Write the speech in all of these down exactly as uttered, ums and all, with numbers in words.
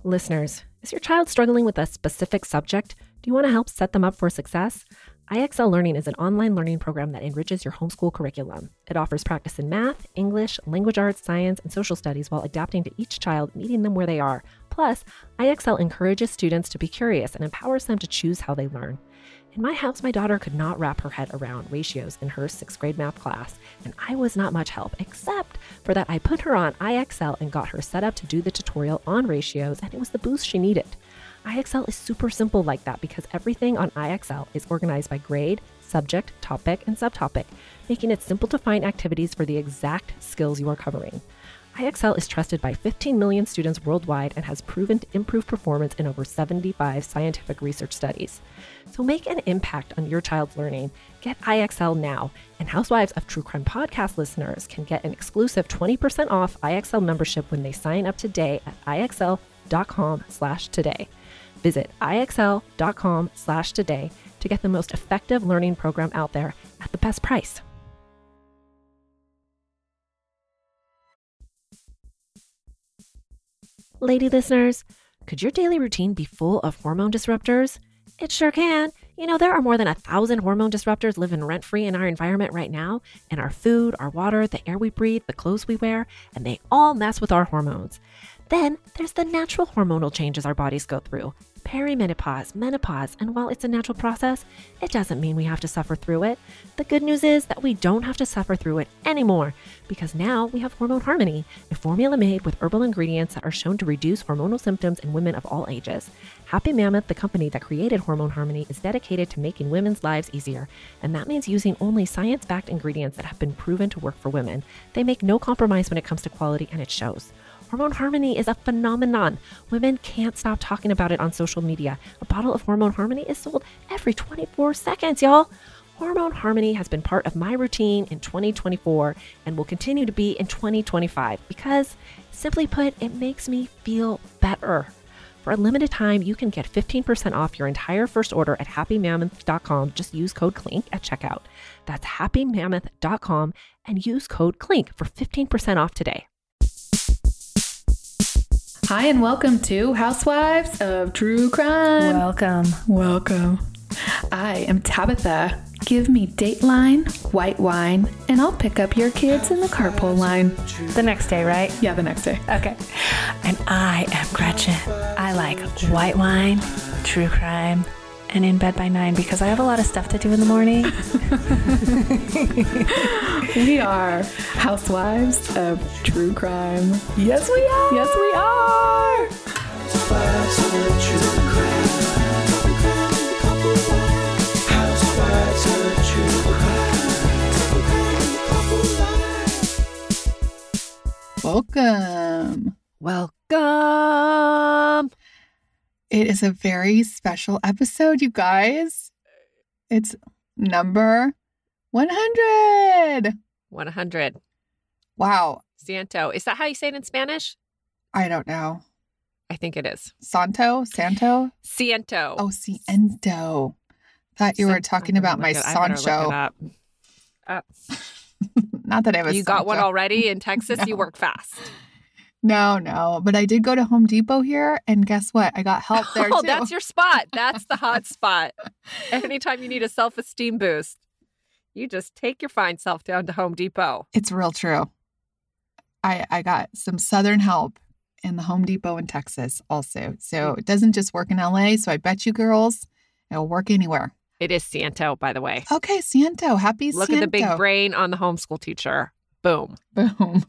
Listeners, is your child struggling with a specific subject? Do you want to help set them up for success? I X L Learning is an online learning program that enriches your homeschool curriculum. It offers practice in math, English, language arts, science, and social studies while adapting to each child, meeting them where they are. Plus, I X L encourages students to be curious and empowers them to choose how they learn. In my house, my daughter could not wrap her head around ratios in her sixth grade math class, and I was not much help, except for that I put her on I X L and got her set up to do the tutorial on ratios, and it was the boost she needed. I X L is super simple like that because everything on I X L is organized by grade, subject, topic, and subtopic, making it simple to find activities for the exact skills you are covering. I X L is trusted by fifteen million students worldwide and has proven to improve performance in over seventy-five scientific research studies. So make an impact on your child's learning. Get I X L now, and Housewives of True Crime podcast listeners can get an exclusive twenty percent off I X L membership when they sign up today at IXL.com slash today. Visit IXL.com slash today to get the most effective learning program out there at the best price. Lady listeners, could your daily routine be full of hormone disruptors? It sure can. You know, there are more than a thousand hormone disruptors living rent-free in our environment right now, in our food, our water, the air we breathe, the clothes we wear, and they all mess with our hormones. Then there's the natural hormonal changes our bodies go through. Perimenopause, menopause, and while it's a natural process, it doesn't mean we have to suffer through it. The good news is that we don't have to suffer through it anymore, because now we have Hormone Harmony, a formula made with herbal ingredients that are shown to reduce hormonal symptoms in women of all ages. Happy Mammoth, the company that created Hormone Harmony, is dedicated to making women's lives easier, and that means using only science-backed ingredients that have been proven to work for women. They make no compromise when it comes to quality, and it shows. Hormone Harmony is a phenomenon. Women can't stop talking about it on social media. A bottle of Hormone Harmony is sold every twenty-four seconds, y'all. Hormone Harmony has been part of my routine in twenty twenty-four and will continue to be in twenty twenty-five because, simply put, it makes me feel better. For a limited time, you can get fifteen percent off your entire first order at happy mammoth dot com. Just use code CLINK at checkout. That's happy mammoth dot com and use code CLINK for fifteen percent off today. Hi, and welcome to Housewives of True Crime. Welcome. Welcome. I am Tabitha. Give me Dateline, white wine, and I'll pick up your kids in the carpool line. The next day, right? Yeah, the next day. Okay. And I am Gretchen. I like white wine, true crime, and in bed by nine because I have a lot of stuff to do in the morning. We are Housewives of True Crime. Yes, we are. Yes, we are. Housewives of True Crime. Housewives of True Crime. Welcome. Welcome. It is a very special episode, you guys. It's number one hundred. one hundred. Wow. Santo. Is that how you say it in Spanish? I don't know. I think it is. Santo? Santo? Ciento. Oh, Ciento. Thought you were talking about my Sancho. Uh, Not that I was. you got one already in Texas? No. You work fast. No, no. But I did go to Home Depot here, and guess what? I got help there, Oh, too. that's your spot. That's the hot spot. Anytime you need a self-esteem boost, you just take your fine self down to Home Depot. It's real true. I I got some Southern help in the Home Depot in Texas also. So it doesn't just work in L A. So I bet you girls, it'll work anywhere. It is Santo, by the way. Okay, Santo. Happy Look Santo. at the big brain on the homeschool teacher. Boom. Boom.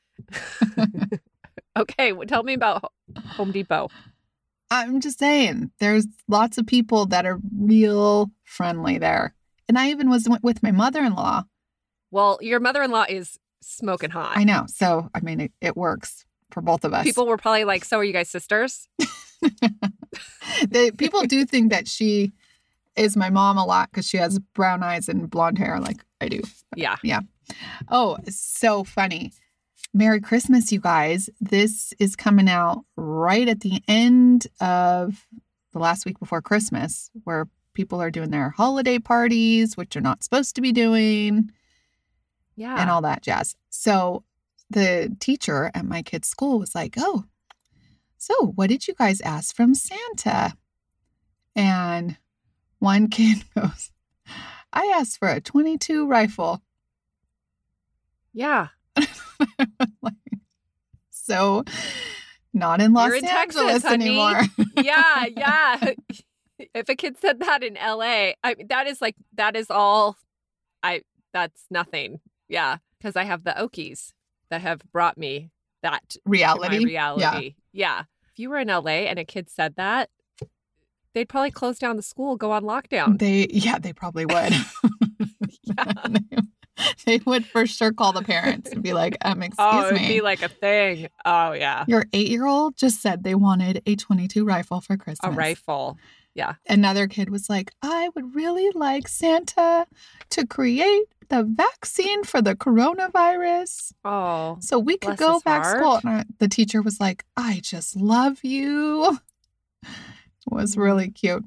Okay, well, tell me about Home Depot. I'm just saying, there's lots of people that are real friendly there. And I even was with my mother-in-law. Well, your mother-in-law is smoking hot. I know. So, I mean, it, it works for both of us. People were probably like, so are you guys sisters? the, people do think that she is my mom a lot because she has brown eyes and blonde hair like I do. Yeah. Yeah. Oh, so funny. Merry Christmas, you guys. This is coming out right at the end of the last week before Christmas, where people are doing their holiday parties, which they're not supposed to be doing. Yeah. And all that jazz. So the teacher at my kid's school was like, oh, so what did you guys ask from Santa? And one kid goes, I asked for a twenty-two rifle. Yeah. So not in Los You're in Angeles Texas, honey. anymore. Yeah, yeah. If a kid said that in L A, I that is like that is all I that's nothing. Yeah, because I have the Okies that have brought me that Reality. to my reality. Yeah. yeah. If you were in L A and a kid said that, they'd probably close down the school, go on lockdown. They yeah, they probably would. Yeah. They would for sure call the parents and be like, um, excuse Oh, it'd me. be like a thing. Oh, yeah. Your eight-year-old just said they wanted a twenty-two rifle for Christmas. A rifle. Yeah. Another kid was like, I would really like Santa to create the vaccine for the coronavirus Oh. so we could bless go his back to heart. school. And I- the teacher was like, I just love you. It was really cute.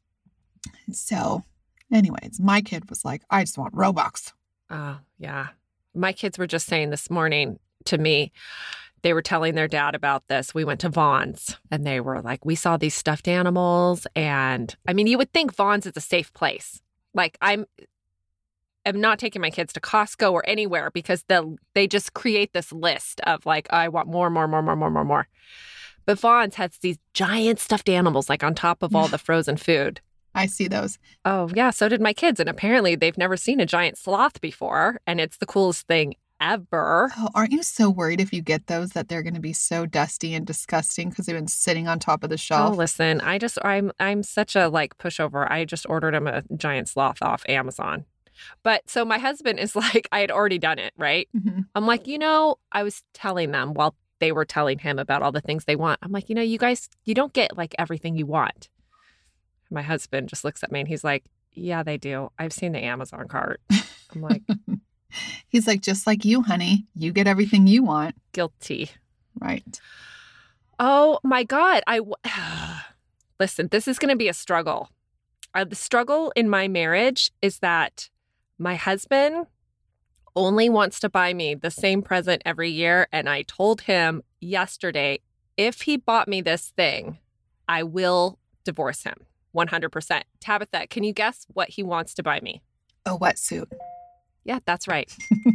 So anyways, my kid was like, I just want Robux. Oh, yeah. My kids were just saying this morning to me, they were telling their dad about this. We went to Vaughn's and they were like, we saw these stuffed animals. And I mean, you would think Vaughn's is a safe place. Like I'm, I'm not taking my kids to Costco or anywhere because they'll, they just create this list of like, I want more, more, more, more, more, more, more. But Vaughn's has these giant stuffed animals like on top of all the frozen food. I see those. Oh, yeah. So did my kids. And apparently they've never seen a giant sloth before. And it's the coolest thing ever. Oh, aren't you so worried if you get those that they're going to be so dusty and disgusting because they've been sitting on top of the Oh, shelf? listen, I just, I'm, I'm such a like pushover. I just ordered him a giant sloth off Amazon. But so my husband is like, I had already done it, right? Mhm. I'm like, you know, I was telling them while they were telling him about all the things they want. I'm like, you know, you guys, you don't get like everything you want. My husband just looks at me and he's like, yeah, they do. I've seen the Amazon cart. I'm like, He's like, just like you, honey. You get everything you want. guilty. Right. Oh my God. I w- listen, this is going to be a struggle. Uh, the struggle in my marriage is that my husband only wants to buy me the same present every year. And I told him yesterday, if he bought me this thing, I will divorce him one hundred percent. Tabitha, can you guess what he wants to buy me? A wetsuit. Yeah, that's right.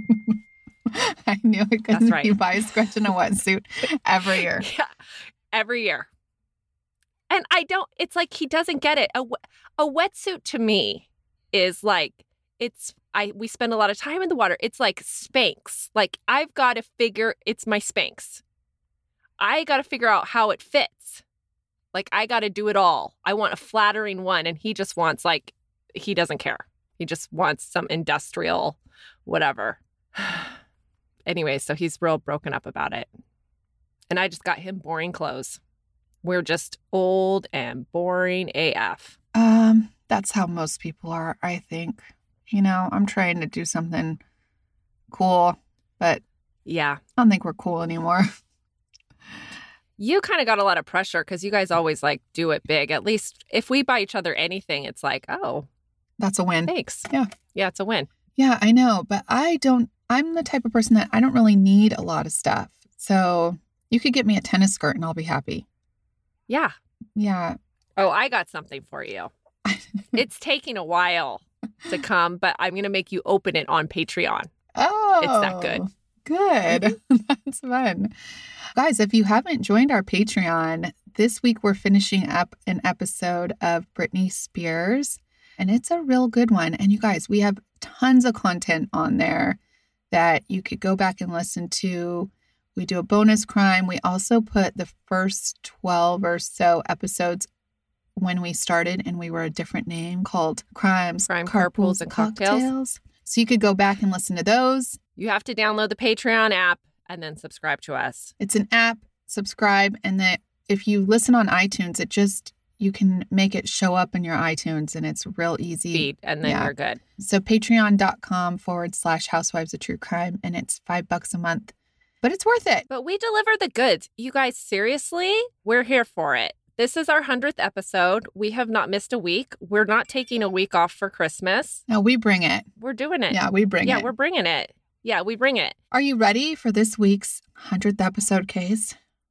I knew it because That's right. he buys Gretchen a wetsuit every year. Yeah, every year. And I don't, it's like he doesn't get it. A, we- a wetsuit to me is like, it's, I, we spend a lot of time in the water. It's like Spanx. Like I've got to figure, it's my Spanx. I got to figure out how it fits. Like I got to do it all. I want a flattering one. And he just wants like, he doesn't care. He just wants some industrial whatever. Anyway, so he's real broken up about it. And I just got him boring clothes. We're just old and boring A F. Um, that's how most people are, I think. You know, I'm trying to do something cool, but Yeah. I don't think we're cool anymore. You kind of got a lot of pressure because you guys always like do it big. At least if we buy each other anything, it's like, oh, That's a win. thanks. Yeah. Yeah, it's a win. Yeah, I know, but I don't, I'm the type of person that I don't really need a lot of stuff. So you could get me a tennis skirt and I'll be happy. Yeah. Yeah. Oh, I got something for you. It's taking a while to come, but I'm going to make you open it on Patreon. Oh, It's that good. Good. That's fun. Guys, if you haven't joined our Patreon, this week we're finishing up an episode of Britney Spears, and it's a real good one. And you guys, we have tons of content on there that you could go back and listen to. We do a bonus crime. We also put the first twelve or so episodes when we started, and we were a different name called Crimes, Crime, Carpools, and Cocktails. So you could go back and listen to those. You have to download the Patreon app and then subscribe to us. It's an app, subscribe, and that if you listen on iTunes, it just, you can make it show up in your iTunes and it's real easy. Feed, and then Yeah. you're good. So patreon.com forward slash housewives of true crime, and it's five bucks a month, but it's worth it. But we deliver the goods. You guys, seriously, we're here for it. This is our hundredth episode. We have not missed a week. We're not taking a week off for Christmas. No, we bring it. We're doing it. Yeah, we bring yeah, it. we're bringing it. Yeah, we bring it. Are you ready for this week's hundredth episode case?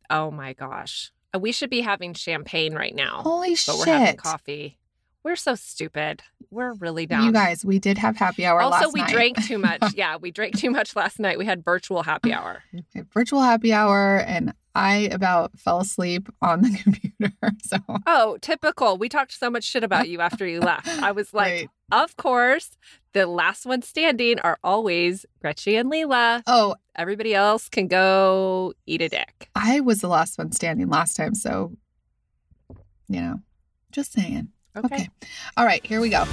Oh my gosh. We should be having champagne right now. Holy but shit. We're having coffee. We're so stupid. We're really down. You guys, we did have happy hour also, last we night. drank too much. Yeah, we drank too much last night. We had virtual happy hour. We had virtual happy hour, and I about fell asleep on the computer. So Oh, typical. We talked so much shit about you after you left. I was like, Right. of course, the last ones standing are always Gretchen and Leela. Oh, Everybody else can go eat a dick. I was the last one standing last time, so you know, just saying. Okay. Okay. All right, here we go.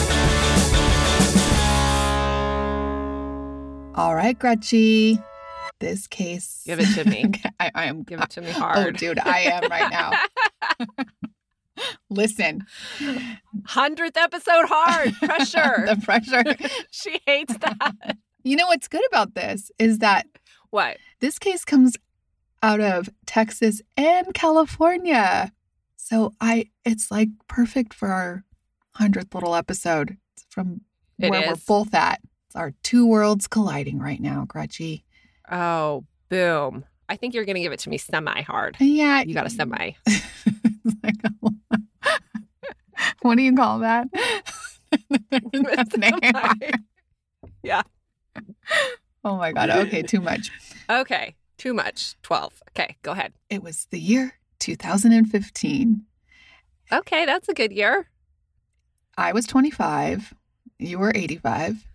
All right, Gretchen. This case. Give it to me. I, I am. Give it to me Oh, hard. dude, I am right now. Listen. hundredth episode hard. Pressure. The pressure. She hates that. You know what's good about this is that What? this case comes out of Texas and California. So I it's like perfect for our hundredth little episode. It's from It where we're is. both at. It's our two worlds colliding right now, Gretchen. Oh, boom. I think you're going to give it to me semi-hard. Yeah. You got a semi. It's like a- what do you call that? That's name. Semi. Yeah. Oh my God. Okay, too much. Okay. Too much. twelve. Okay, go ahead. It was the year two thousand fifteen. Okay, that's a good year. I was twenty-five. You were eighty-five.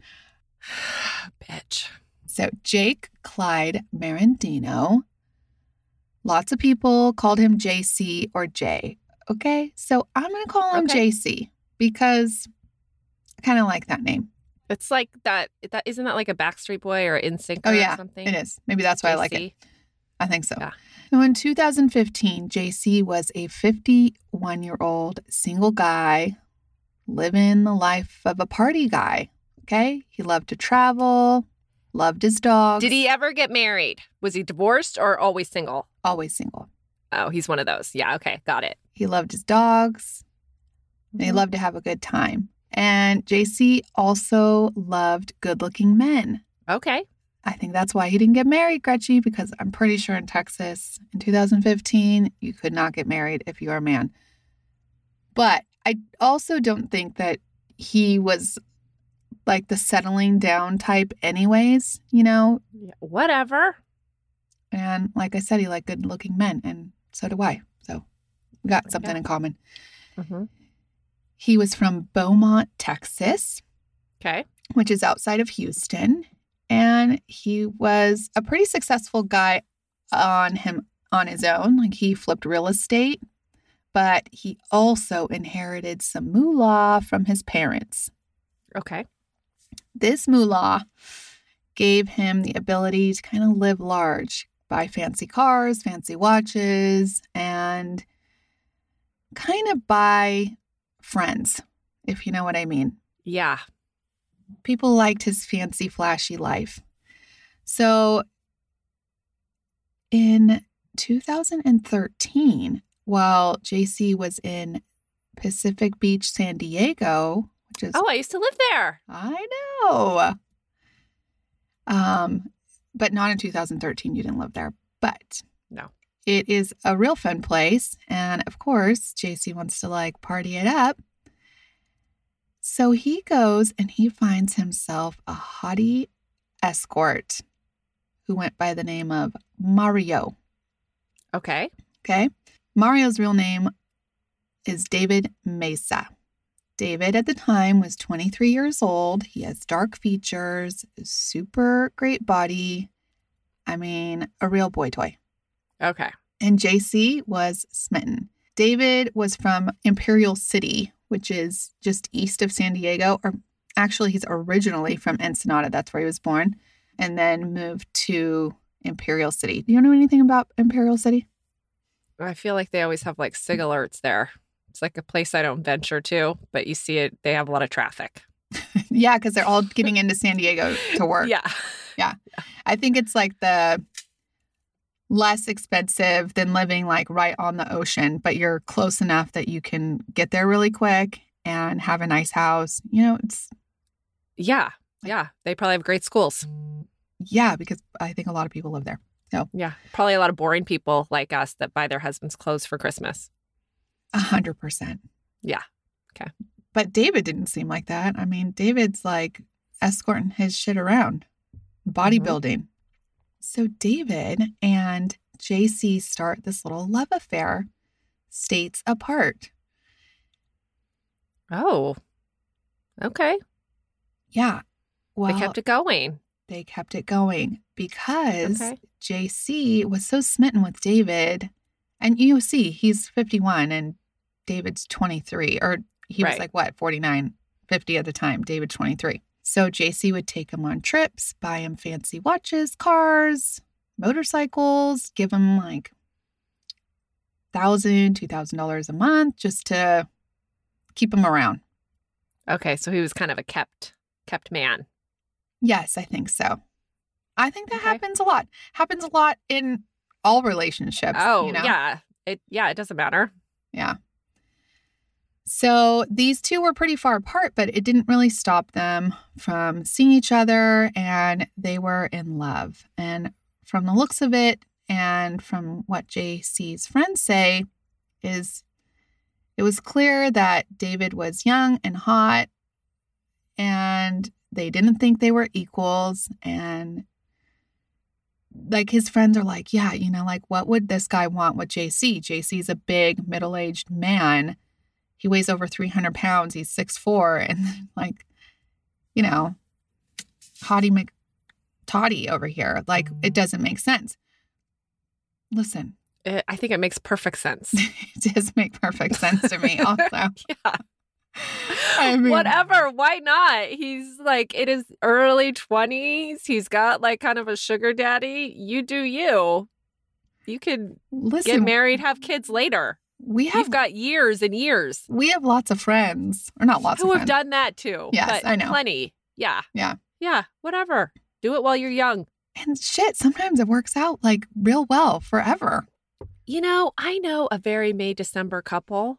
Bitch. So Jake Clyde Marandino. Lots of people called him J C or Jay. Okay, so I'm going to call him Okay. J C because I kind of like that name. It's like that. That isn't that like a Backstreet Boy or NSYNC Oh, or yeah, something? It is. Maybe that's why I like it. J C? I think so. Yeah. So in two thousand fifteen, J C was a fifty-one-year-old single guy living the life of a party guy. Okay, he loved to travel, loved his dogs. Did he ever get married? Was he divorced or always single? Always single. Oh, he's one of those. Yeah. Okay. Got it. He loved his dogs. And he loved to have a good time. And J C also loved good-looking men. Okay. I think that's why he didn't get married, Gretchen, because I'm pretty sure in Texas in two thousand fifteen, you could not get married if you are a man. But I also don't think that he was like the settling down type anyways, you know? Yeah, whatever. And like I said, he liked good-looking men, and so do I. So we got something Yeah. in common. Mm-hmm. He was from Beaumont, Texas, Okay. which is outside of Houston. And he was a pretty successful guy on him on his own. Like he flipped real estate, but he also inherited some moolah from his parents. Okay. This moolah gave him the ability to kind of live large, buy fancy cars, fancy watches, and kind of buy friends, if you know what I mean. Yeah. People liked his fancy, flashy life. So in two thousand thirteen, while J C was in Pacific Beach, San Diego, which is, Oh, I used to live there. I know. Um, but not in two thousand thirteen. You didn't live there. But No. it is a real fun place. And of course, J C wants to like party it up. So he goes and he finds himself a hottie escort who went by the name of Mario. Okay. Okay. Mario's real name is David Mesa. David at the time was twenty-three years old. He has dark features, super great body. I mean, a real boy toy. Okay. And J C was smitten. David was from Imperial City, which is just east of San Diego. Or actually, he's originally from Ensenada. That's where he was born. And then moved to Imperial City. Do you know anything about Imperial City? I feel like they always have like SIG alerts there. It's like a place I don't venture to, but you see it, they have a lot of traffic. Yeah, because they're all getting into San Diego to work. Yeah. I think it's like the less expensive than living like right on the ocean, but you're close enough that you can get there really quick and have a nice house. You know, it's, Yeah. Yeah. They probably have great schools. yeah, because I think a lot of people live there. No. Yeah. Probably a lot of boring people like us that buy their husband's clothes for Christmas. A hundred percent. Yeah. Okay. But David didn't seem like that. I mean, David's like escorting his shit around, bodybuilding. Mm-hmm. So David and J C start this little love affair, states apart. Oh, okay. Yeah. Well, they kept it going. They kept it going because okay. J C was so smitten with David. And you see, he's fifty-one and David's twenty-three. Or he was right. like, what, forty-nine, fifty at the time. David's twenty-three. So J C would take him on trips, buy him fancy watches, cars, motorcycles, give him like one thousand dollars, two thousand dollars a month just to keep him around. Okay, so he was kind of a kept kept man. Yes, I think so. I think that okay. happens a lot. Happens a lot in all relationships. Oh, you know? yeah. It yeah, it doesn't matter. Yeah. So these two were pretty far apart, but it didn't really stop them from seeing each other, and they were in love. And from the looks of it, and from what J C's friends say, is it was clear that David was young and hot, and they didn't think they were equals. And like his friends are like, yeah, you know, like what would this guy want with J C? J C's a big middle-aged man. He weighs over three hundred pounds. He's six foot four. And like, you know, Hottie McToddy over here. Like, it doesn't make sense. Listen. It, I think it makes perfect sense. It does make perfect sense to me also. Yeah. I mean, whatever. Why not? He's like, it is early twenties. He's got like kind of a sugar daddy. You do you. You could listen, get married, have kids later. We have You've got years and years. We have lots of friends, or not lots who of have friends. done that too. Yes, but I know. Plenty. Yeah. Yeah. Yeah. Whatever. Do it while you're young. And shit, sometimes it works out like real well forever. You know, I know a very May December couple.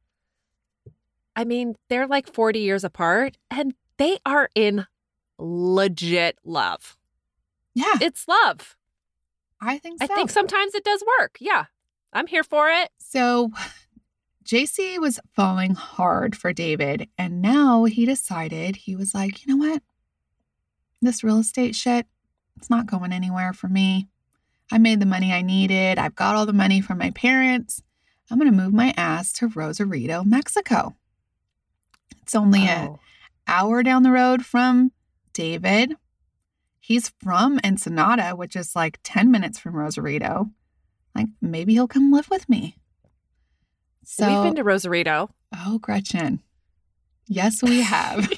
I mean, they're like forty years apart and they are in legit love. Yeah. It's love. I think so. I think sometimes it does work. Yeah. I'm here for it. So J C was falling hard for David, and now he decided, he was like, you know what? This real estate shit, it's not going anywhere for me. I made the money I needed. I've got all the money from my parents. I'm going to move my ass to Rosarito, Mexico. It's only Oh. an hour down the road from David. He's from Ensenada, which is like ten minutes from Rosarito. Like, maybe he'll come live with me. So, We've been to Rosarito. oh, Gretchen. Yes, we have.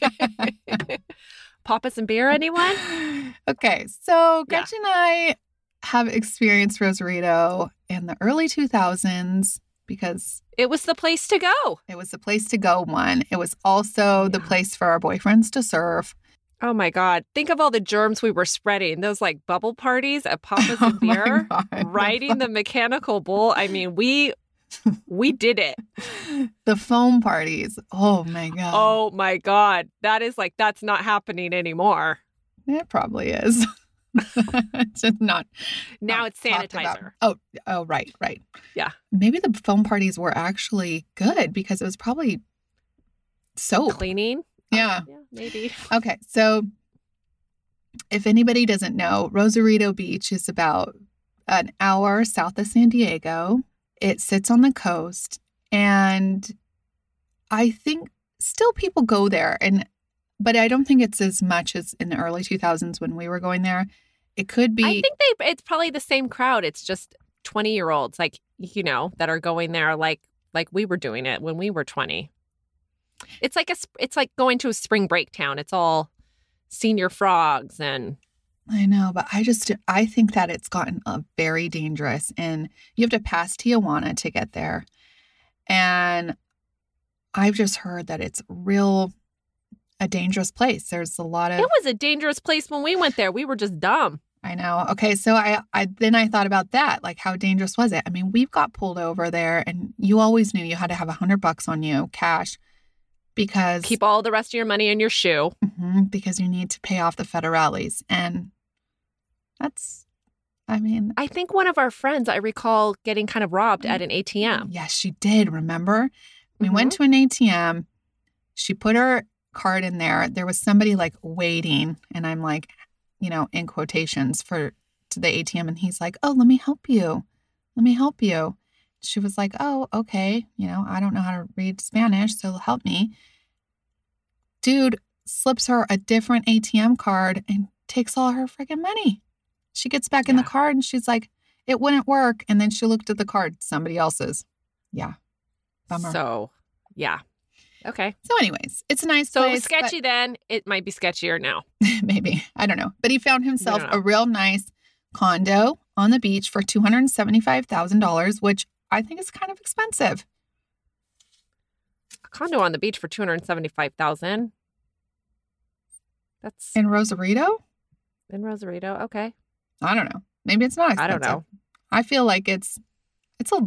Pop us some beer, anyone? Okay, so Yeah. Gretchen and I have experienced Rosarito in the early two thousands because It was the place to go. it was the place to go one. It was also the Yeah. place for our boyfriends to serve. Oh my God. Think of all the germs we were spreading. Those like bubble parties at Papa's Oh and my Beer. God. Riding the mechanical bull. I mean, we we did it. The foam parties. Oh my God. Oh my God. That is like, that's not happening anymore. It probably is. It's just not. Now not it's talked about. sanitizer. Oh, oh, right, right. Yeah. Maybe the foam parties were actually good because it was probably soap. Cleaning. Yeah. Yeah, maybe. Okay. So if anybody doesn't know, Rosarito Beach is about an hour south of San Diego. It sits on the coast. And I think still people go there. And but I don't think it's as much as in the early two thousands when we were going there. It could be. I think they it's probably the same crowd. It's just twenty year olds like, you know, that are going there like like we were doing it when we were twenty. It's like a it's like going to a spring break town. It's all senior frogs and I know, but I just, I think that it's gotten uh, very dangerous and you have to pass Tijuana to get there. And I've just heard that it's real, a dangerous place. There's a lot of, it was a dangerous place when we went there. We were just dumb. I know. Okay. So I, I, then I thought about that. Like, how dangerous was it? I mean, we've got pulled over there and you always knew you had to have a hundred bucks on you, cash, because Keep all the rest of your money in your shoe. Mhm, because you need to pay off the federales. And that's I mean, I think one of our friends, I recall getting kind of robbed at an A T M. Yes, she did. Remember? We Mhm. went to an A T M. She put her card in there. There was somebody like waiting, and I'm like, you know, in quotations for to the A T M. And he's like, oh, let me help you. Let me help you. She was like, oh, okay. You know, I don't know how to read Spanish, so help me. Dude slips her a different A T M card and takes all her freaking money. She gets back in the Yeah. card and she's like, it wouldn't work. And then she looked at the card, somebody else's. Yeah. Bummer. So, So, yeah. Okay. anyways, it's a nice So place. sketchy then. It might be sketchier now. but- maybe. I don't know. But he found himself don't know. a real nice condo on the beach for two hundred seventy-five thousand dollars, which I think is kind of expensive. A condo on the beach for two hundred seventy-five thousand dollars. That's In Rosarito? in Rosarito. Okay. I don't know. Maybe it's not I expensive. don't know. I feel like it's, it's a,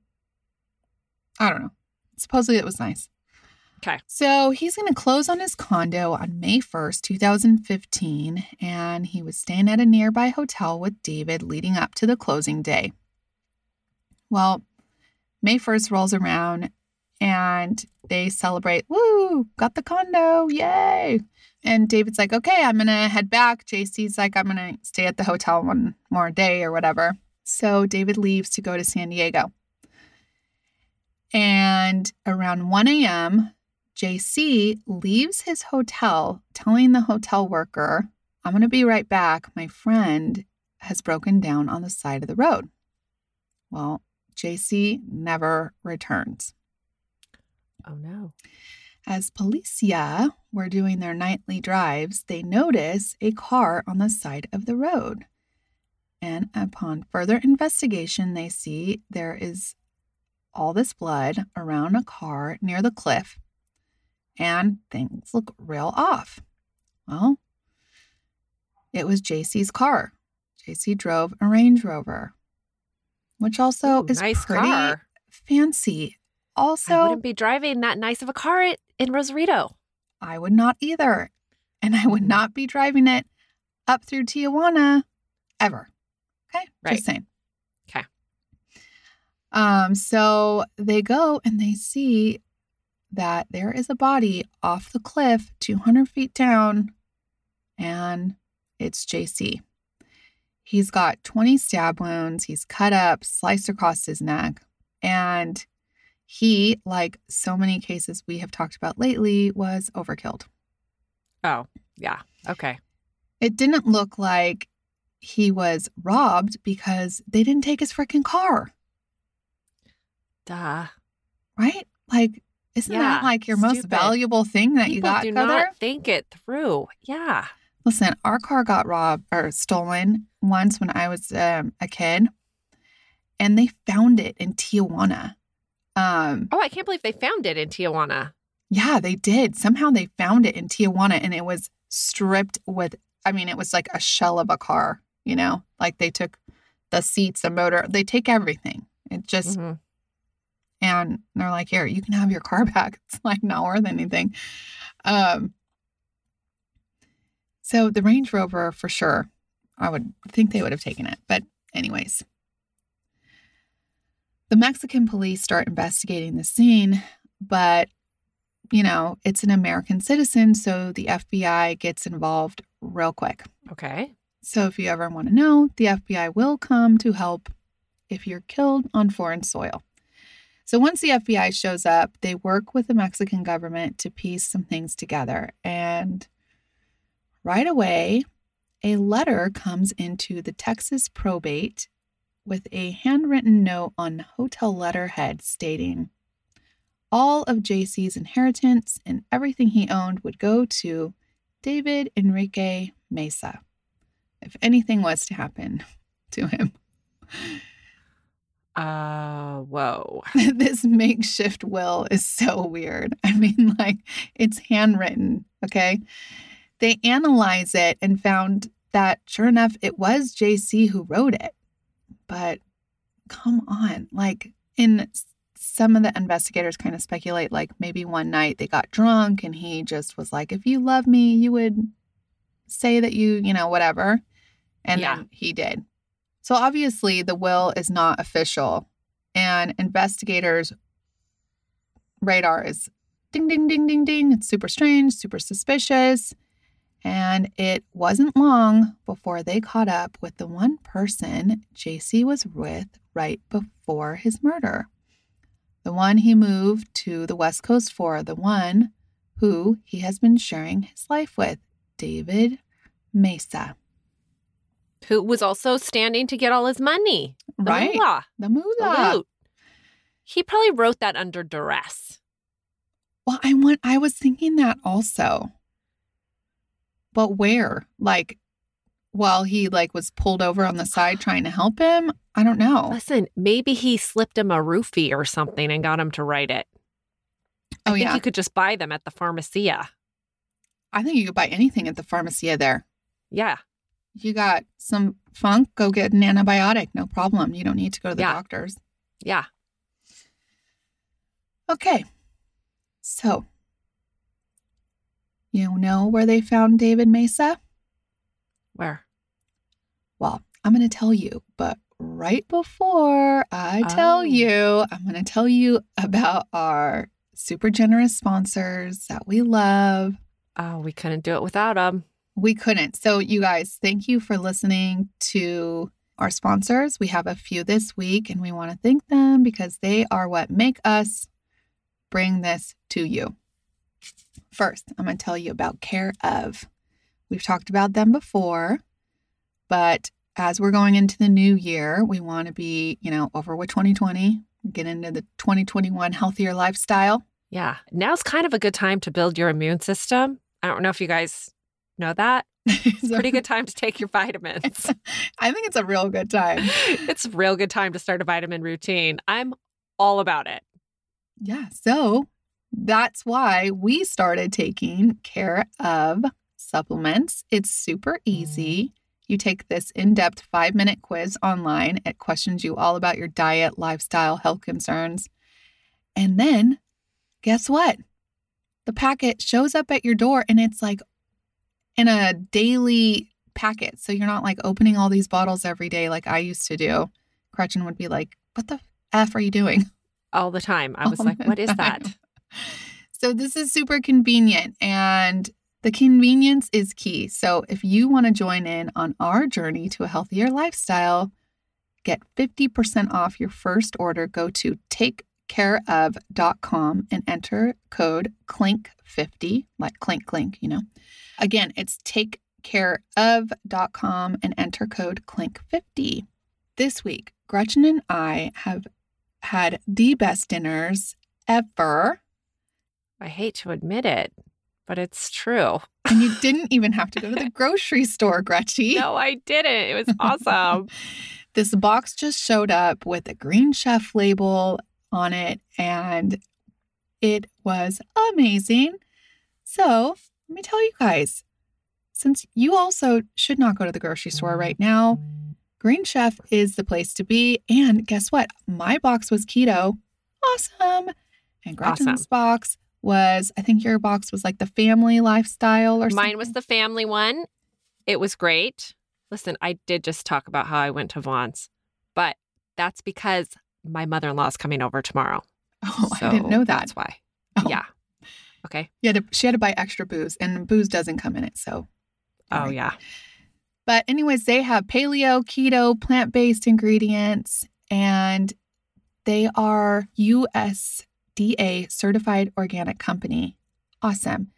I don't know. Supposedly it was nice. Okay. So he's going to close on his condo on May first, two thousand fifteen, and he was staying at a nearby hotel with David leading up to the closing day. Well, May first rolls around and they celebrate, woo, got the condo, yay. And David's like, okay, I'm going to head back. J C's like, I'm going to stay at the hotel one more day or whatever. So David leaves to go to San Diego. And around one a.m., J C leaves his hotel, telling the hotel worker, I'm going to be right back. My friend has broken down on the side of the road. Well, J C never returns. Oh, no. As Policia were doing their nightly drives, they notice a car on the side of the road. And upon further investigation, they see there is all this blood around a car near the cliff. And things look real off. Well, it was J C's car. J C drove a Range Rover, which also Ooh, is nice pretty car. fancy. I Also, wouldn't be driving that nice of a car at, in Rosarito. I would not either. And I would not be driving it up through Tijuana ever. Okay? Right. Just saying. Okay. Um, so they go and they see that there is a body off the cliff two hundred feet down, and it's J C. He's got twenty stab wounds. He's cut up, sliced across his neck. And he, like so many cases we have talked about lately, was overkilled. Oh, yeah. Okay. It didn't look like he was robbed because they didn't take his freaking car, Duh. right? Like, isn't Yeah, that like your most stupid. valuable thing that you People got, do Heather? not think it through. Yeah. Listen, our car got robbed or stolen once when I was um, a kid, and they found it in Tijuana. Um, Oh, I can't believe they found it in Tijuana. yeah, they did. Somehow they found it in Tijuana, and it was stripped with, I mean, it was like a shell of a car, you know, like they took the seats, the motor, they take everything. It just, Mhm. and they're like, here, you can have your car back. It's like not worth anything. Um, so the Range Rover, for sure, I would think they would have taken it. But anyways, the Mexican police start investigating the scene, but, you know, it's an American citizen, so the F B I gets involved real quick. Okay. So if you ever want to know, the F B I will come to help if you're killed on foreign soil. So once the F B I shows up, they work with the Mexican government to piece some things together. And right away, a letter comes into the Texas probate with a handwritten note on hotel letterhead stating all of J C's inheritance and everything he owned would go to David Enrique Mesa if anything was to happen to him. Uh, whoa. This makeshift will is so weird. I mean, like, it's handwritten, okay? They analyze it and found that, sure enough, it was J C who wrote it. But come on, like, in some of the investigators kind of speculate, like, maybe one night they got drunk and he just was like, if you love me, you would say that you, you know, whatever. And Yeah. then he did. So obviously the will is not official, and investigators' radar is ding, ding, ding, ding, ding. It's super strange, super suspicious. And it wasn't long before they caught up with the one person J C was with right before his murder. The one he moved to the West Coast for, the one who he has been sharing his life with, David Mesa. Who was also standing to get all his money. The Right. moolah. The moolah. The loot. He probably wrote that under duress. Well, I want, I was thinking that also. But where? Like, while he like was pulled over on the side trying to help him? I don't know. Listen, maybe he slipped him a roofie or something and got him to write it. I Oh, think yeah. you could just buy them at the pharmacia. I think you could buy anything at the pharmacia there. Yeah. You got some funk, go get an antibiotic. No problem. You don't need to go to the Yeah. doctors. Yeah. Okay. So, you know where they found David Mesa? Where? Well, I'm going to tell you, but right before I tell Oh. you, I'm going to tell you about our super generous sponsors that we love. Oh, we couldn't do it without him. We couldn't. So, you guys, thank you for listening to our sponsors. We have a few this week, and we want to thank them because they are what make us bring this to you. First, I'm going to tell you about Care Of. We've talked about them before, but as we're going into the new year, we want to be, you know, over with twenty twenty, get into the twenty twenty-one healthier lifestyle. Yeah. Now's kind of a good time to build your immune system. I don't know if you guys know that. It's a pretty good time to take your vitamins. I think it's a real good time. It's a real good time to start a vitamin routine. I'm all about it. Yeah. So that's why we started taking Care Of supplements. It's super easy. You take this in-depth five-minute quiz online. It questions you all about your diet, lifestyle, health concerns. And then guess what? The packet shows up at your door and it's like in a daily packet. So you're not like opening all these bottles every day like I used to do. Gretchen would be like, what the F are you doing? All the time. I was All like, the what is time. that? So this is super convenient, and the convenience is key. So if you want to join in on our journey to a healthier lifestyle, get fifty percent off your first order. Go to take care of dot com and enter code clink fifty, like clink clink, you know. Again, it's take care of dot com and enter code clink fifty. This week, Gretchen and I have had the best dinners ever. I hate to admit it, but it's true. And you didn't even have to go to the grocery store, Gretchen. No, I didn't. It was awesome. This box just showed up with a Green Chef label on it, and it was amazing. So let me tell you guys, since you also should not go to the grocery store right now, Green Chef is the place to be. And guess what? My box was keto. Awesome. And Gretchen's Awesome. box was, I think your box was like the family lifestyle or something. Mine was the family one. It was great. Listen, I did just talk about how I went to Vaughn's, but that's because my mother-in-law is coming over tomorrow. Oh, So I didn't know that. That's why. Oh. Yeah. Okay. You had to, she had to buy extra booze, and booze doesn't come in it. So, Oh, all right. yeah. But anyways, they have paleo, keto, plant-based ingredients, and they are U S D A certified organic company. Awesome.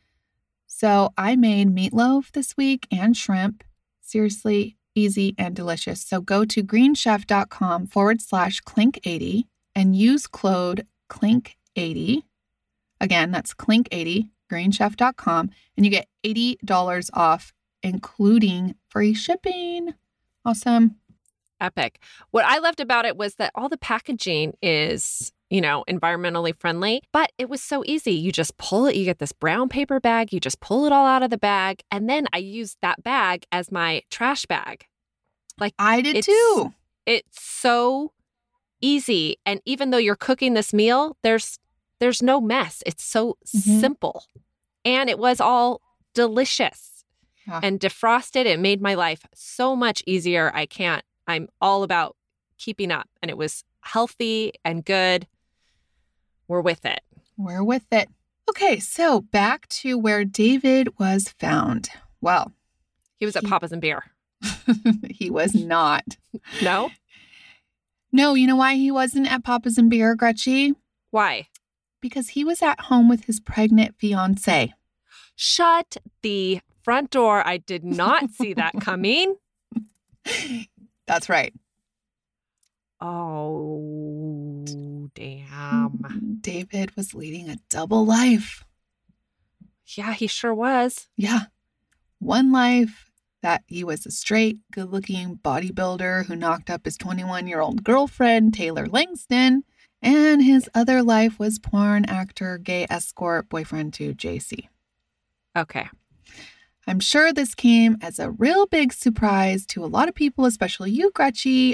So I made meatloaf this week and shrimp. Seriously, easy and delicious. So go to greenchef.com forward slash clink eighty and use code clink eighty. Again, that's clink eighty, greenchef dot com, and you get eighty dollars off, including free shipping. Awesome. Epic. What I loved about it was that all the packaging is, you know, environmentally friendly, but it was so easy. You just pull it, you get this brown paper bag, you just pull it all out of the bag. And then I used that bag as my trash bag. Like I did it's, too. It's so easy. And even though you're cooking this meal, there's there's no mess. It's so Mhm. simple. And it was all delicious Yeah. and defrosted. It made my life so much easier. I can't I'm all about keeping up, and it was healthy and good. We're with it. We're with it. Okay, so back to where David was found. Well, He was at He- Papa's and Beer. he was not. No? No, you know why he wasn't at Papa's and Beer, Gretchy? Why? Because he was at home with his pregnant fiance. Shut the front door. I did not see that coming. That's right. Oh, damn. David was leading a double life. Yeah, he sure was. Yeah. One life that he was a straight, good-looking bodybuilder who knocked up his twenty-one-year-old girlfriend, Taylor Langston. And his other life was porn actor, gay escort, boyfriend to J C. Okay. I'm sure this came as a real big surprise to a lot of people, especially you, Gretchy.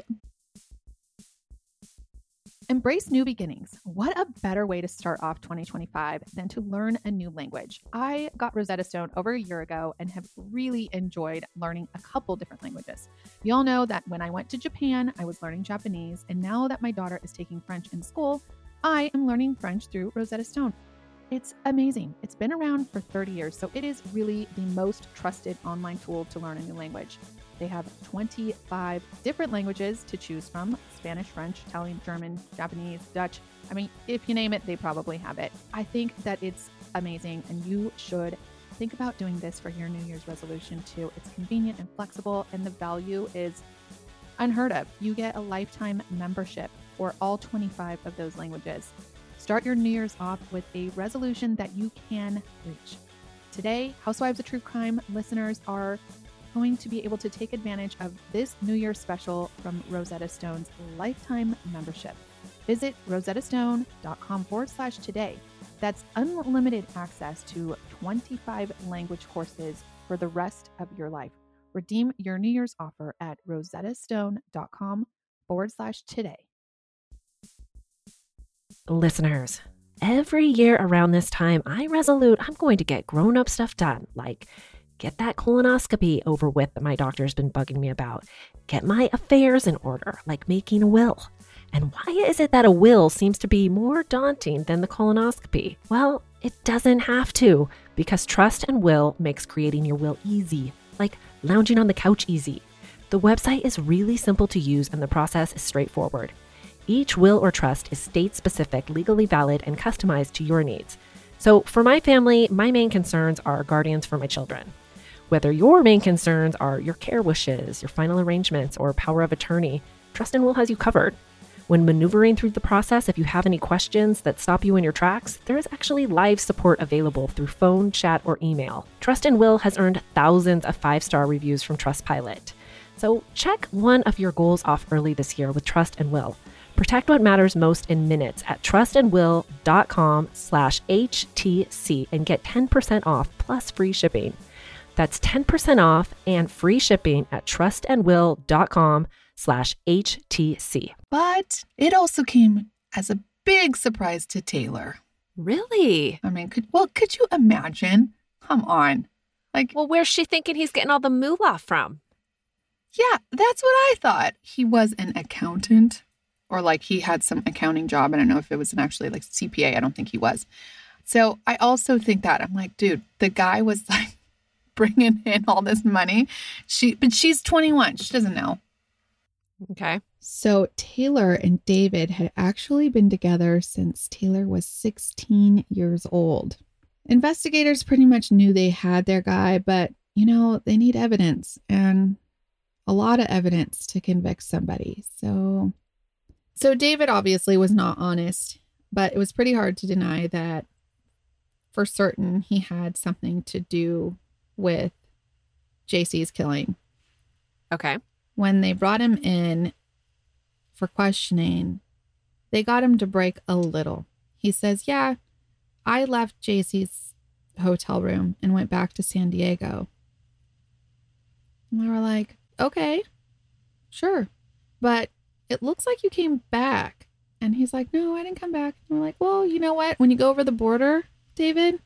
Embrace new beginnings. What a better way to start off twenty twenty-five than to learn a new language. I got Rosetta Stone over a year ago and have really enjoyed learning a couple different languages. You all know that when I went to Japan, I was learning Japanese, and now that my daughter is taking French in school, I am learning French through Rosetta Stone. It's amazing. It's been around for thirty years, so it is really the most trusted online tool to learn a new language. They have twenty-five different languages to choose from: Spanish, French, Italian, German, Japanese, Dutch. I mean, if you name it, they probably have it. I think that it's amazing, and you should think about doing this for your New Year's resolution too. It's convenient and flexible, and the value is unheard of. You get a lifetime membership for all twenty-five of those languages. Start your New Year's off with a resolution that you can reach. Today, Housewives of True Crime listeners are going to be able to take advantage of this New Year's special from Rosetta Stone's lifetime membership. Visit rosettastone.com forward slash today. That's unlimited access to twenty-five language courses for the rest of your life. Redeem your New Year's offer at rosettastone.com forward slash today. Listeners, every year around this time, I resolute I'm going to get grown-up stuff done, like get that colonoscopy over with that my doctor's been bugging me about, get my affairs in order, like making a will. And why is it that a will seems to be more daunting than the colonoscopy? Well, it doesn't have to, because Trust and Will makes creating your will easy, like lounging on the couch easy. The website is really simple to use and the process is straightforward. Each will or trust is state-specific, legally valid, and customized to your needs. So for my family, my main concerns are guardians for my children. Whether your main concerns are your care wishes, your final arrangements, or power of attorney, Trust and Will has you covered. When maneuvering through the process, if you have any questions that stop you in your tracks, there is actually live support available through phone, chat, or email. Trust and Will has earned thousands of five-star reviews from Trustpilot. So check one of your goals off early this year with Trust and Will. Protect what matters most in minutes at trustandwill.com slash HTC and get ten percent off plus free shipping. That's ten percent off and free shipping at trustandwill.com slash HTC. But it also came as a big surprise to Taylor. Really? I mean, could well, could you imagine? Come on. Like, Well, where's she thinking he's getting all the moolah from? yeah, that's what I thought. He was an accountant, or like he had some accounting job. I don't know if it was an actually like C P A. I don't think he was. So I also think that I'm like, dude, the guy was like bringing in all this money. She, but she's twenty-one. She doesn't know. Okay. So Taylor and David had actually been together since Taylor was sixteen years old. Investigators pretty much knew they had their guy, but, you know, they need evidence and a lot of evidence to convict somebody. So, so David obviously was not honest, but it was pretty hard to deny that for certain he had something to do with J C's killing. Okay. When they brought him in for questioning, they got him to break a little. He says, yeah, I left J C's hotel room and went back to San Diego. And they were like, okay, sure. But it looks like you came back. And he's like, no, I didn't come back. And we're like, well, you know what? When you go over the border, David,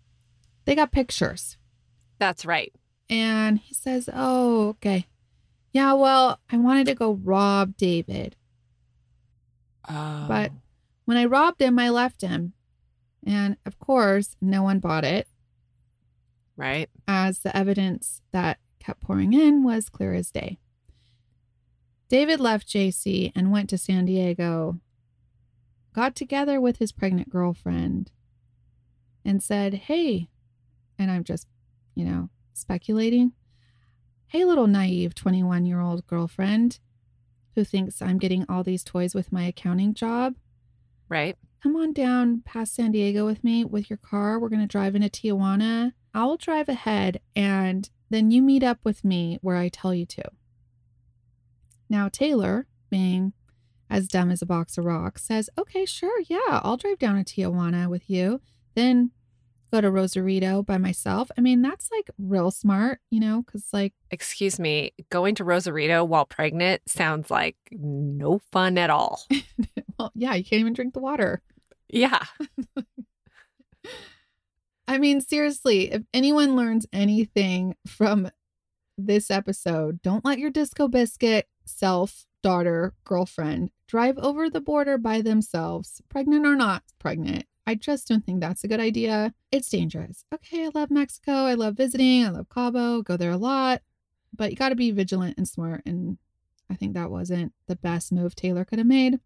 they got pictures. That's right. And he says, oh, okay. Yeah, well, I wanted to go rob David. Oh. But when I robbed him, I left him. And of course, no one bought it, Right. as the evidence that kept pouring in was clear as day. David left J C and went to San Diego, got together with his pregnant girlfriend, and said, hey, and I'm just, you know, speculating, hey, little naive twenty-one-year-old girlfriend who thinks I'm getting all these toys with my accounting job. Right. Come on down past San Diego with me with your car. We're going to drive into Tijuana. I'll drive ahead and then you meet up with me where I tell you to. Now, Taylor, being as dumb as a box of rocks, says, okay, sure, yeah, I'll drive down to Tijuana with you. Then go to Rosarito by myself. I mean, that's like real smart, you know, because like, Excuse me, going to Rosarito while pregnant sounds like no fun at all. well, yeah, you can't even drink the water. Yeah. I mean, seriously, if anyone learns anything from this episode, don't let your disco biscuit self, daughter, girlfriend drive over the border by themselves, pregnant or not pregnant. I just don't think that's a good idea. It's dangerous. Okay, I love Mexico. I love visiting. I love Cabo. Go there a lot. But you got to be vigilant and smart. And I think that wasn't the best move Taylor could have made.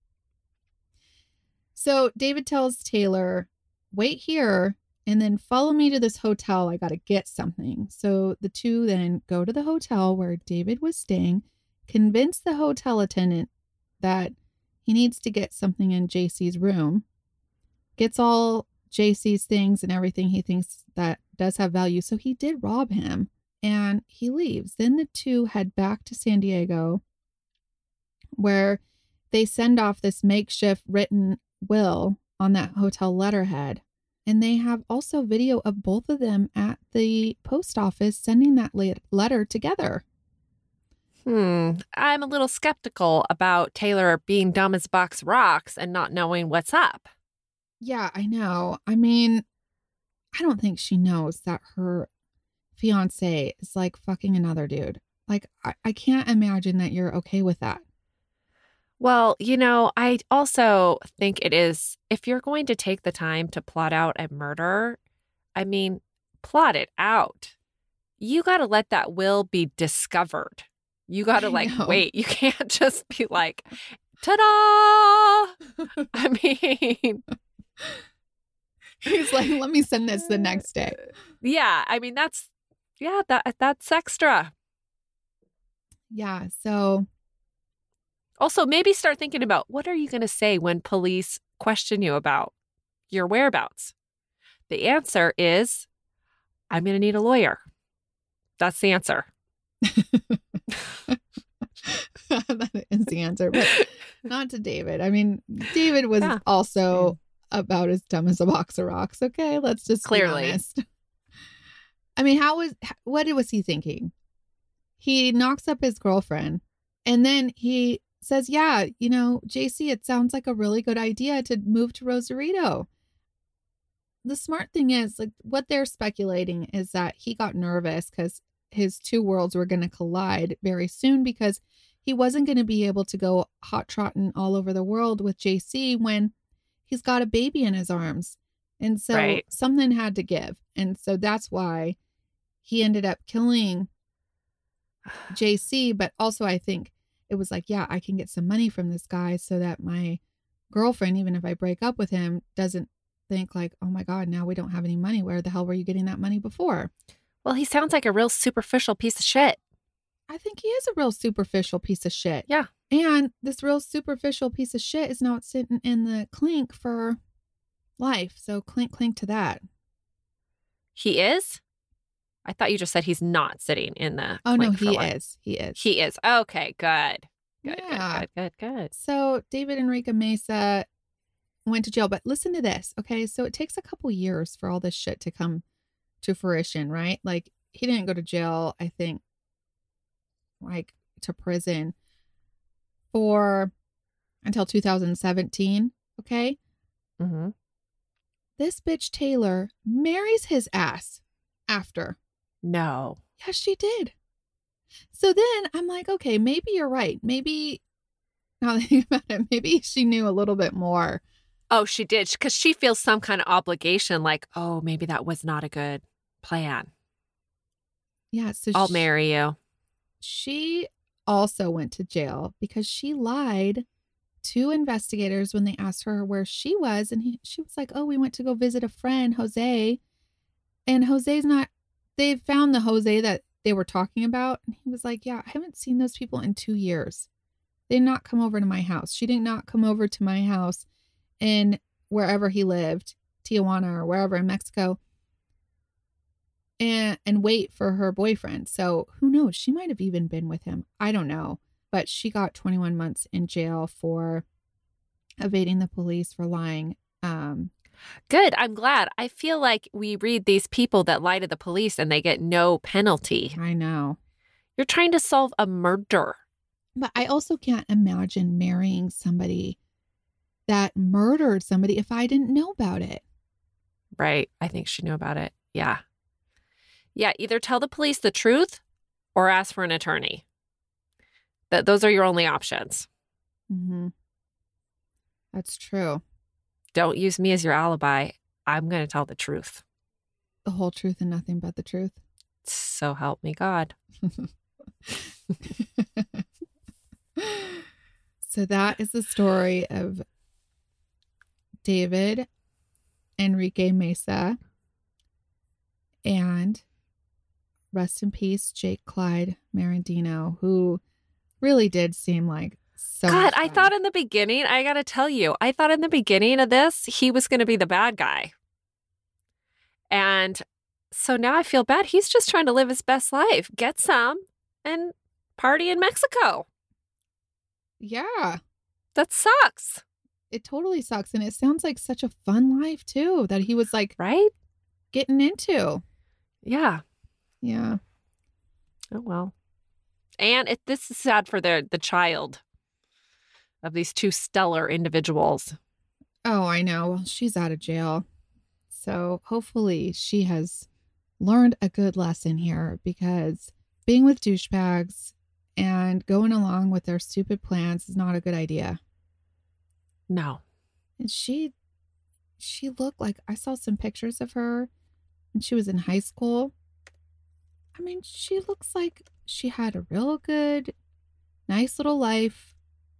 So David tells Taylor, wait here and then follow me to this hotel. I got to get something. So the two then go to the hotel where David was staying, convince the hotel attendant that he needs to get something in J C's room, gets all J C's things and everything he thinks that does have value. So he did rob him and he leaves. Then the two head back to San Diego where they send off this makeshift written will on that hotel letterhead. And they have also video of both of them at the post office sending that letter together. Hmm. I'm a little skeptical about Taylor being dumb as a box of rocks and not knowing what's up. Yeah, I know. I mean, I don't think she knows that her fiance is like fucking another dude. Like, I, I can't imagine that you're okay with that. Well, you know, I also think it is, if you're going to take the time to plot out a murder, I mean, plot it out. You got to let that will be discovered. You got to like, wait, you can't just be like, ta-da! I mean... He's like, let me send this the next day. Yeah, I mean, that's, yeah, that that's extra. Yeah, so... Also, maybe start thinking about what are you going to say when police question you about your whereabouts? The answer is, I'm going to need a lawyer. That's the answer. That is the answer, but not to David. I mean, David was yeah. also about as dumb as a box of rocks. Okay, let's just clearly. Be honest. I mean, how was what was he thinking? He knocks up his girlfriend, and then he says, yeah, you know, J C, it sounds like a really good idea to move to Rosarito. The smart thing is, like, what they're speculating is that he got nervous because his two worlds were going to collide very soon because he wasn't going to be able to go hot trotting all over the world with J C when he's got a baby in his arms. And so right. something had to give. And so that's why he ended up killing J C. But also, I think it was like, yeah, I can get some money from this guy so that my girlfriend, even if I break up with him, doesn't think like, oh my God, now we don't have any money. Where the hell were you getting that money before? Well, he sounds like a real superficial piece of shit. I think he is a real superficial piece of shit. Yeah. And this real superficial piece of shit is not sitting in the clink for life. So clink, clink to that. He is? I thought you just said he's not sitting in the Oh, no, clink for he life. is. He is. He is. Okay, good. Good, Yeah. good, good, good, good. So David Enrique Mesa went to jail. But listen to this. Okay. So it takes a couple years for all this shit to come to fruition, right? Like, he didn't go to jail, I think, like to prison for until two thousand seventeen. Okay. Mm-hmm. This bitch Taylor marries his ass after. No. Yes, she did. So then I'm like, okay, maybe you're right. Maybe, now that I think about it, maybe she knew a little bit more. Oh, she did. Because she feels some kind of obligation like, oh, maybe that was not a good plan. Yeah. So I'll she, marry you. She also went to jail because she lied to investigators when they asked her where she was. And he, she was like, oh, we went to go visit a friend, Jose. And Jose's not, they found the Jose that they were talking about. And he was like, yeah, I haven't seen those people in two years. They did not come over to my house. She did not come over to my house in wherever he lived, Tijuana or wherever in Mexico, and and wait for her boyfriend. So who knows? She might have even been with him. I don't know. But she got twenty-one months in jail for evading the police, for lying. Um, Good. I'm glad. I feel like we read these people that lie to the police and they get no penalty. I know. You're trying to solve a murder. But I also can't imagine marrying somebody that murdered somebody if I didn't know about it. Right. I think she knew about it. Yeah. Yeah. Either tell the police the truth or ask for an attorney. That those are your only options. Mm-hmm. That's true. Don't use me as your alibi. I'm going to tell the truth. The whole truth and nothing but the truth. So help me God. So that is the story of David Enrique Mesa, and rest in peace, Jake Clyde Marandino, who really did seem like so God, much I fun. thought in the beginning, I got to tell you, I thought in the beginning of this, he was going to be the bad guy. And so now I feel bad. He's just trying to live his best life, get some, and party in Mexico. Yeah, That sucks. it totally sucks. And it sounds like such a fun life too, that he was like Right? getting into. Yeah. Yeah. Oh, well. And it, this is sad for the, the child of these two stellar individuals. Oh, I know. Well, she's out of jail. So hopefully she has learned a good lesson here, because being with douchebags and going along with their stupid plans is not a good idea. No. And she, she looked like, I saw some pictures of her when she was in high school. I mean, she looks like she had a real good, nice little life.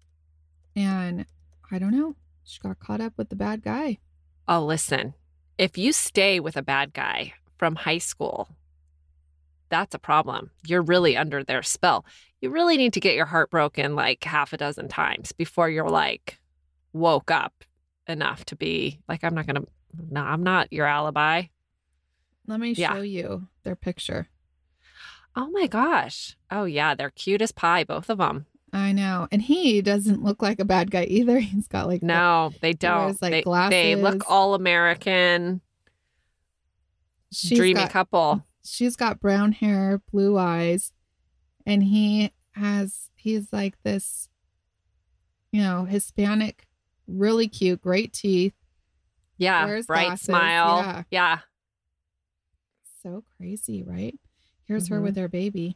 And I don't know, she got caught up with the bad guy. Oh, listen, if you stay with a bad guy from high school, that's a problem. You're really under their spell. You really need to get your heart broken like half a dozen times before you're like woke up enough to be like, I'm not going to, no, I'm not your alibi. Let me Yeah. show you their picture. Oh my gosh. Oh yeah, they're cute as pie, both of them. I know. And he doesn't look like a bad guy either. He's got like, No, they don't. wears, like, they, glasses. they look all American, she's dreamy got, couple. she's got brown hair, blue eyes, and he has, he's like this, you know, Hispanic, really cute, great teeth. Yeah, wears bright glasses, smile. yeah. Yeah. So crazy, right? Here's her Mhm. with her baby.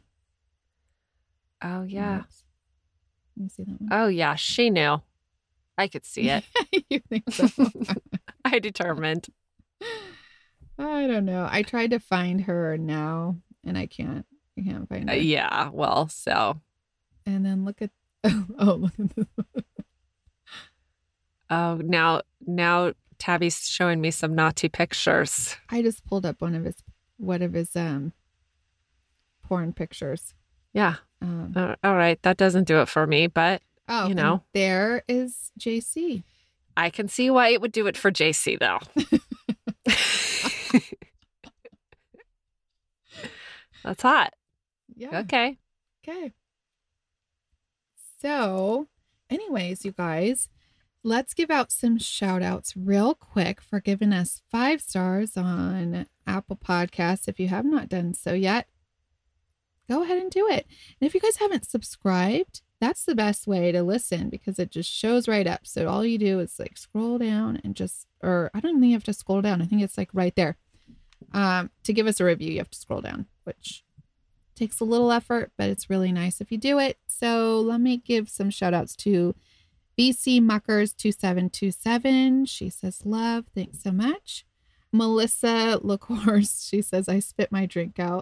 Oh yeah. Oops. Let me see that one. Oh yeah, she knew. I could see it. You think so? I determined. I don't know. I tried to find her now, and I can't. I can't find Uh, her. yeah, well, so. And then look at oh, oh look at this. Oh, now now Tabby's showing me some naughty pictures. I just pulled up one of his one of his um porn pictures. Yeah. Um, Uh, all right, that doesn't do it for me, but oh, you and know. there is J C. I can see why it would do it for J C though. That's hot. Yeah. Okay. Okay. So, anyways, you guys, let's give out some shout outs real quick for giving us five stars on Apple Podcasts. If you have not done so yet, go ahead and do it. And if you guys haven't subscribed, that's the best way to listen, because it just shows right up. So all you do is like scroll down and just, or I don't even think you have to scroll down. I think it's like right there. Um, to give us a review, you have to scroll down, which Takes a little effort, but it's really nice if you do it. So let me give some shout outs to B C Muckers two seven two seven. She says, love. Thanks so much. Melissa LaCourse. She says, I spit my drink out.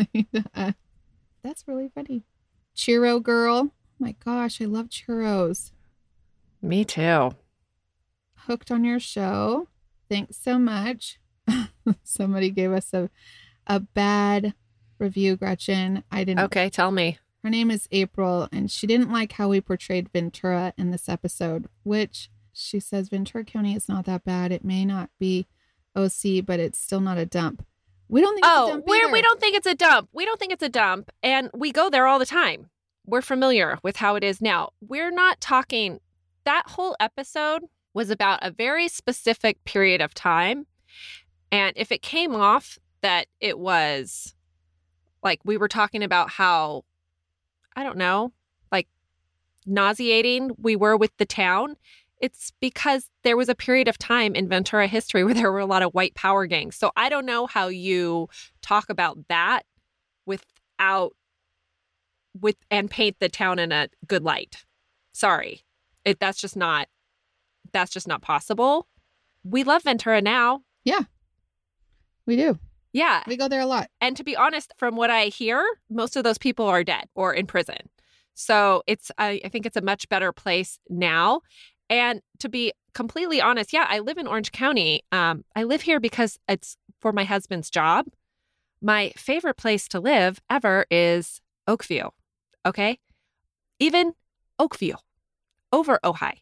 That's really funny. Churro Girl. Oh my gosh, I love churros. Me too. Hooked on your show. Thanks so much. Somebody gave us a, a bad review, Gretchen. I didn't. Okay, tell me. Her name is April, and she didn't like how we portrayed Ventura in this episode, which she says Ventura County is not that bad. It may not be O C, but it's still not a dump. We don't think it's oh, a dump we're, either. we don't think it's a dump. We don't think it's a dump. And we go there all the time. We're familiar with how it is now. We're not talking. That whole episode was about a very specific period of time. And if it came off that it was like we were talking about how, I don't know, like nauseating we were with the town, it's because there was a period of time in Ventura history where there were a lot of white power gangs. So I don't know how you talk about that without with and paint the town in a good light. Sorry. It that's just not that's just not possible. We love Ventura now. Yeah. We do. Yeah. We go there a lot. And to be honest, from what I hear, most of those people are dead or in prison. So it's I, I think it's a much better place now. And to be completely honest, yeah, I live in Orange County. Um, I live here because it's for my husband's job. My favorite place to live ever is Oakview. Okay? Even Oakview over Ojai.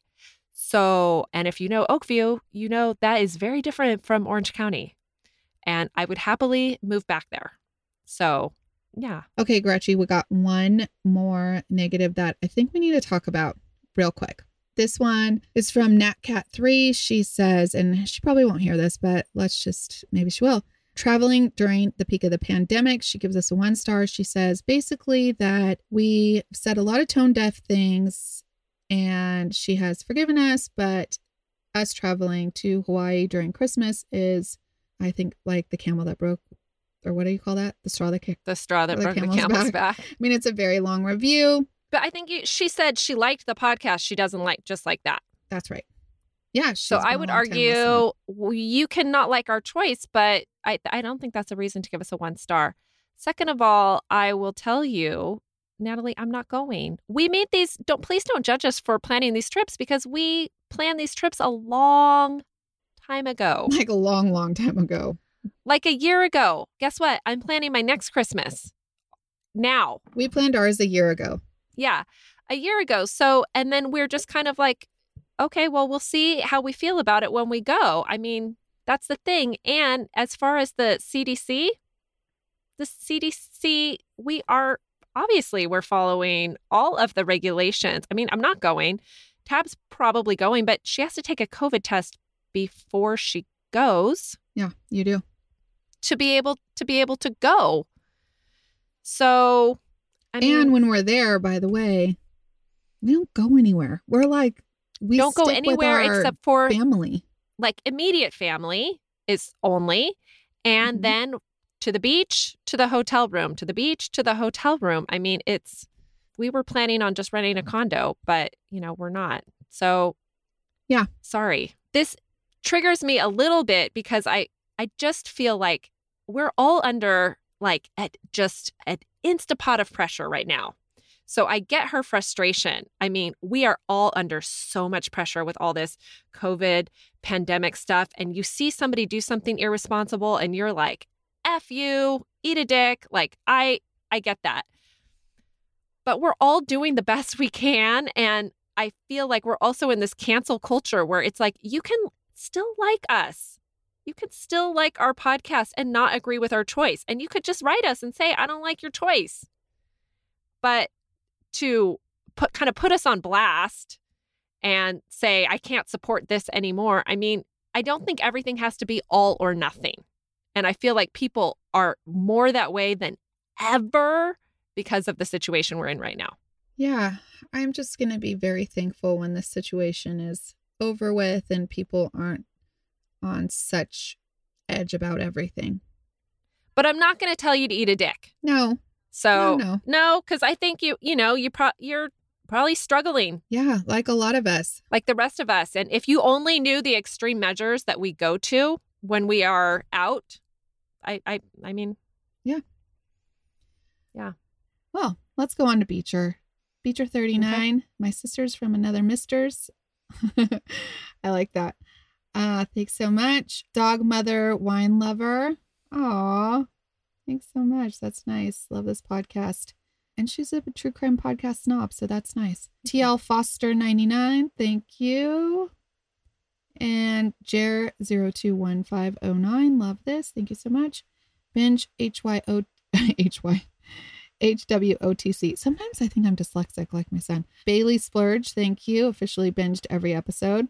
So, and if you know Oakview, you know that is very different from Orange County. And I would happily move back there. So, yeah. Okay, Gretchen, we got one more negative that I think we need to talk about real quick. This one is from Natcat three. She says, and she probably won't hear this, but let's just, maybe she will. Traveling during the peak of the pandemic, she gives us a one star. She says basically that we said a lot of tone deaf things and she has forgiven us, but us traveling to Hawaii during Christmas is, I think, like the camel that broke, or what do you call that? The straw that kicked. The straw that the broke camel's the camel's back. back. I mean, it's a very long review. But I think you, she said she liked the podcast. She doesn't like just like that. That's right. Yeah. So I would argue you cannot like our choice, but I, I don't think that's a reason to give us a one star. Second of all, I will tell you, Natalie, I'm not going. We made these, don't please don't judge us for planning these trips because we planned these trips a long time ago. Like a long, long time ago. Like a year ago. Guess what? I'm planning my next Christmas now. We planned ours a year ago. Yeah, a year ago. So, and then we're just kind of like, okay, well, we'll see how we feel about it when we go. I mean, that's the thing. And as far as the C D C, the C D C, we are, obviously, we're following all of the regulations. I mean, I'm not going. Tab's probably going, but she has to take a COVID test before she goes. Yeah, you do. To be able to be able to go. So, I mean, and when we're there, by the way, we don't go anywhere. We're like, we don't go stick anywhere with our except for family. Like immediate family is only, and Mhm. then to the beach, to the hotel room, to the beach, to the hotel room. I mean, it's, we were planning on just renting a condo, but you know, we're not. So yeah, sorry. This triggers me a little bit because I, I just feel like we're all under like at just an instapot of pressure right now. So I get her frustration. I mean, we are all under so much pressure with all this COVID pandemic stuff. And you see somebody do something irresponsible and you're like, F you, eat a dick. Like, I, I get that. But we're all doing the best we can. And I feel like we're also in this cancel culture where it's like, you can still like us. You could still like our podcast and not agree with our choice. And you could just write us and say, I don't like your choice. But to put kind of put us on blast and say, I can't support this anymore. I mean, I don't think everything has to be all or nothing. And I feel like people are more that way than ever because of the situation we're in right now. Yeah, I'm just going to be very thankful when this situation is over with and people aren't on such edge about everything. But I'm not going to tell you to eat a dick. No. So No, no. no, because I think you, you know, you pro- you're probably struggling Yeah, like a lot of us. like the rest of us. And if you only knew the extreme measures that we go to when we are out, I, I, I mean, Yeah. Yeah. Well, let's go on to Beecher. Beecher thirty-nine. Okay. My sister's from another Mister's. I like that. Uh, thanks so much. Dog Mother Wine Lover. Aw. Thanks so much. That's nice. Love this podcast. And she's a true crime podcast snob, so that's nice. T L Foster ninety-nine. Thank you. And Jer zero two one five zero nine. Love this. Thank you so much. Binge H Y O H Y H W O T C. Sometimes I think I'm dyslexic like my son. Bailey Splurge, thank you. Officially binged every episode.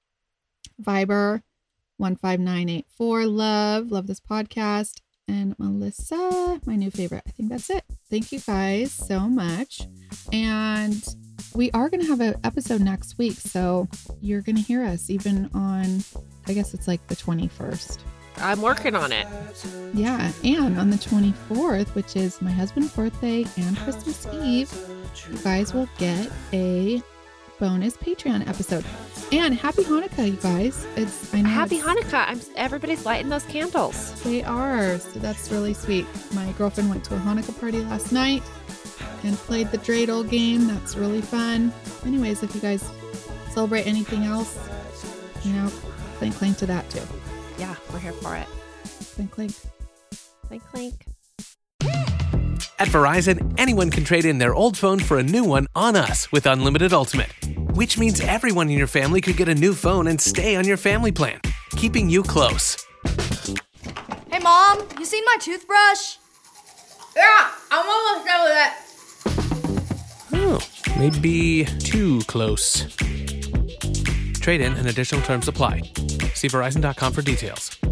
Viber one five nine eight four. Love. Love this podcast. And Melissa, my new favorite. I think that's it. Thank you guys so much. And we are going to have an episode next week. So you're going to hear us even on, I guess it's like the twenty-first. I'm working on it. Yeah, and on the twenty-fourth, which is my husband's birthday and Christmas Eve, you guys will get a bonus Patreon episode. And happy Hanukkah, you guys. It's I know Happy it's, Hanukkah. I'm everybody's lighting those candles. They are. So that's really sweet. My girlfriend went to a Hanukkah party last night and played the dreidel game. That's really fun. Anyways, if you guys celebrate anything else, you know, clink clink to that too. Yeah, we're here for it. Clink clink. Clink clink. At Verizon, anyone can trade in their old phone for a new one on us with Unlimited Ultimate, which means everyone in your family could get a new phone and stay on your family plan, keeping you close. Hey, Mom, you seen my toothbrush? Yeah, I'm almost done with it. Oh, maybe too close. Trade in and additional terms apply. See Verizon dot com for details.